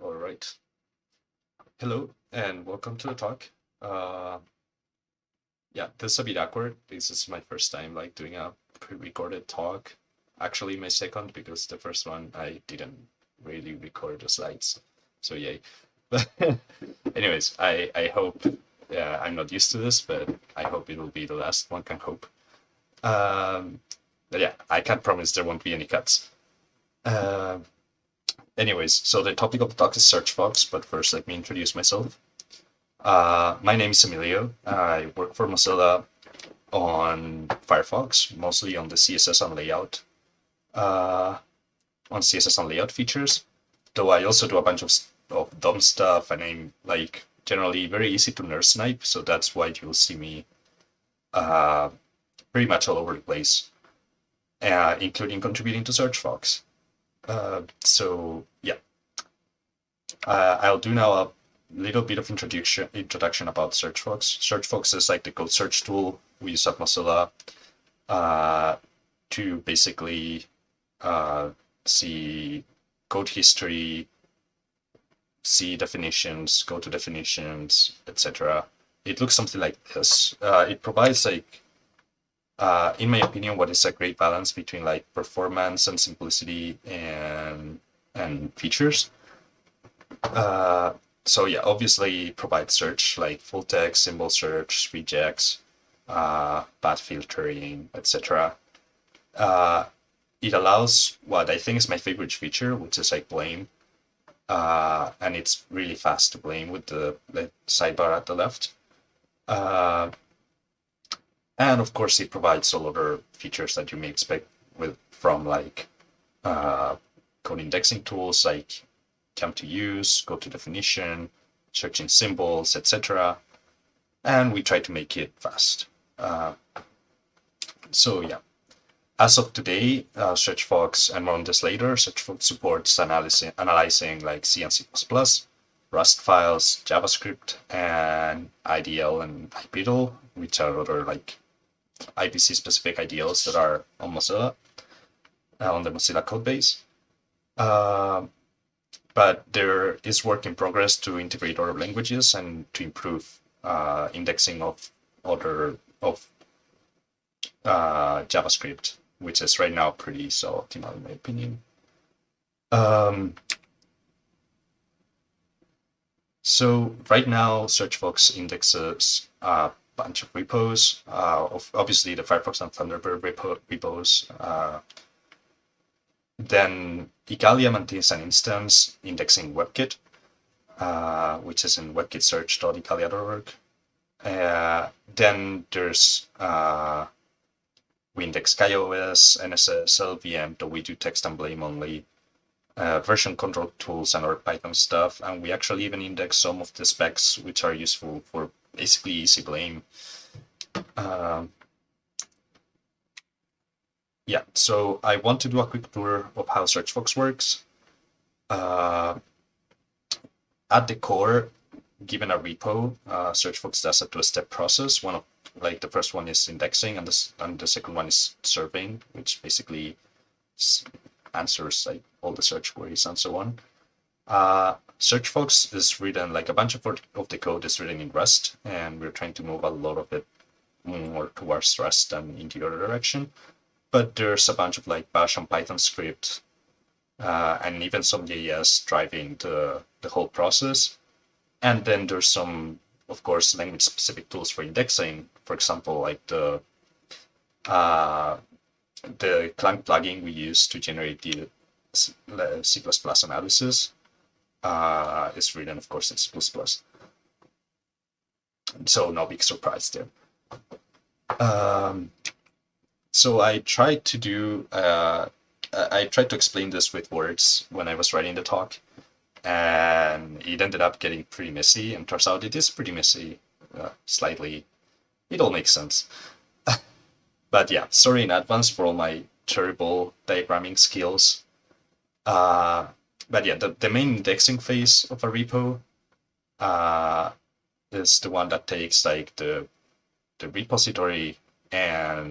All right. Hello and welcome to the talk. Uh, yeah, this is a bit awkward. This is my first time like doing a pre-recorded talk. Actually, my second because the first one I didn't really record the slides. So yay. But anyways, I hope I'm not used to this, but I hope it will be the last. One can hope. Um, but yeah, I can't promise there won't be any cuts. Uh, anyways, so the topic of the talk is Searchbox, but first let me introduce myself. My name is Emilio. I work for Mozilla on Firefox, mostly on the CSS and layout, uh, on CSS and layout features. Though I also do a bunch of dumb stuff, and I'm like generally very easy to nerd snipe, so that's why you'll see me uh, pretty much all over the place, including contributing to Searchbox. So yeah, I'll do now a little bit of introduction about Searchbox. Searchbox is like the code search tool we use at Mozilla uh, to basically uh, see code history, see definitions, go to definitions, etc. It looks something like this. It provides like, in my opinion, what is a great balance between like performance and simplicity and features. So yeah, obviously provide search like full text, symbol search, regex, path filtering, etc. It allows what I think is my favorite feature, which is like blame, and it's really fast to blame with the sidebar at the left. And of course, it provides all other features that you may expect from like code indexing tools like come to use, go to definition, searching symbols, etc. And we try to make it fast. So yeah, as of today, Searchbox, and more on this later, Searchbox supports analyzing like C and C++, Rust files, JavaScript, and IDL and IPDL, which are other like IPC specific IDLs that are on Mozilla, on the Mozilla codebase. But there is work in progress to integrate other languages and to improve indexing of JavaScript, which is right now pretty suboptimal in my opinion. So right now, Searchbox indexes a bunch of repos, obviously the Firefox and Thunderbird repos. Then Igalia maintains an instance indexing WebKit, which is in webkitsearch.igalia.org. Then there's we index KaiOS, NSS, LVM, though we do text and blame only, version control tools and our Python stuff, and we actually even index some of the specs which are useful for basically easy blame. Yeah, so I want to do a quick tour of how Searchbox works. At the core, given a repo, Searchbox does a two-step process. One of like the first one is indexing, and the second one is surveying, which basically answers like all the search queries and so on. Searchbox is written like a bunch of the code is written in Rust, and we're trying to move a lot of it more towards Rust than in the other direction. But there's a bunch of like Bash and Python script, and even some JS driving the whole process. And then there's some, of course, language-specific tools for indexing. For example, like the Clang plugin we use to generate the C++ analysis is written, of course, in C++. So no big surprise there. So I tried to explain this with words when I was writing the talk, and it ended up getting pretty messy, and turns out it is pretty messy, slightly. It all makes sense. But yeah, sorry in advance for all my terrible diagramming skills. But yeah, the main indexing phase of a repo is the one that takes like the repository and